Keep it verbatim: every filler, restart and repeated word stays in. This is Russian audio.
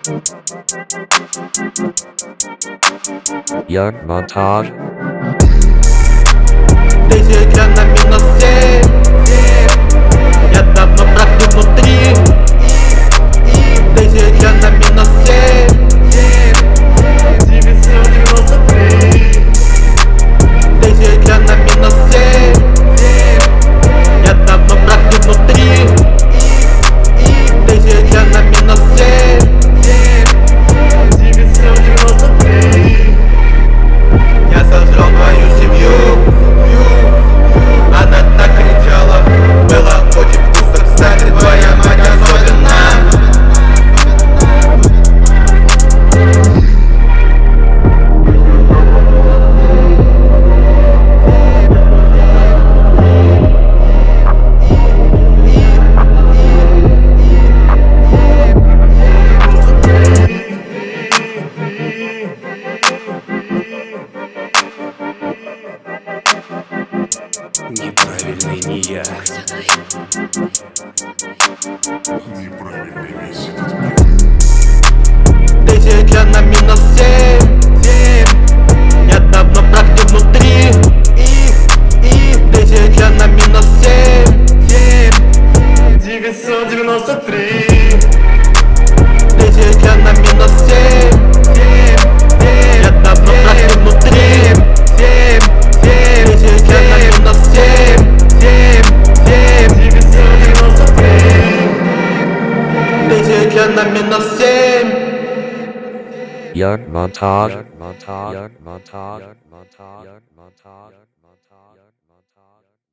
Young montage. Тысяча на минус семь. Я давно правду внутри. Тысяча на минус семь. девятьсот девяносто три. Тысяча на минус семь. Я давно правду внутри. Тысяча на минус семь. девятьсот девяносто три. Я сожрал твою семью. Она так кричала, было очень вкусно, кстати, твоя мать особенно. Неправильный не я. Неправильный весь этот мир. Тысяча на минус семь. Я давно правду внутри. Тысяча на минус семь. девятьсот девяносто три. Тысяча на минус семь. Я давно правду внутри. Тысяча на минус семь. девятьсот девяносто три. Тысяча на минус семь. Young montage. Young montage. Young montage. Young montage. Young montage. Young montage.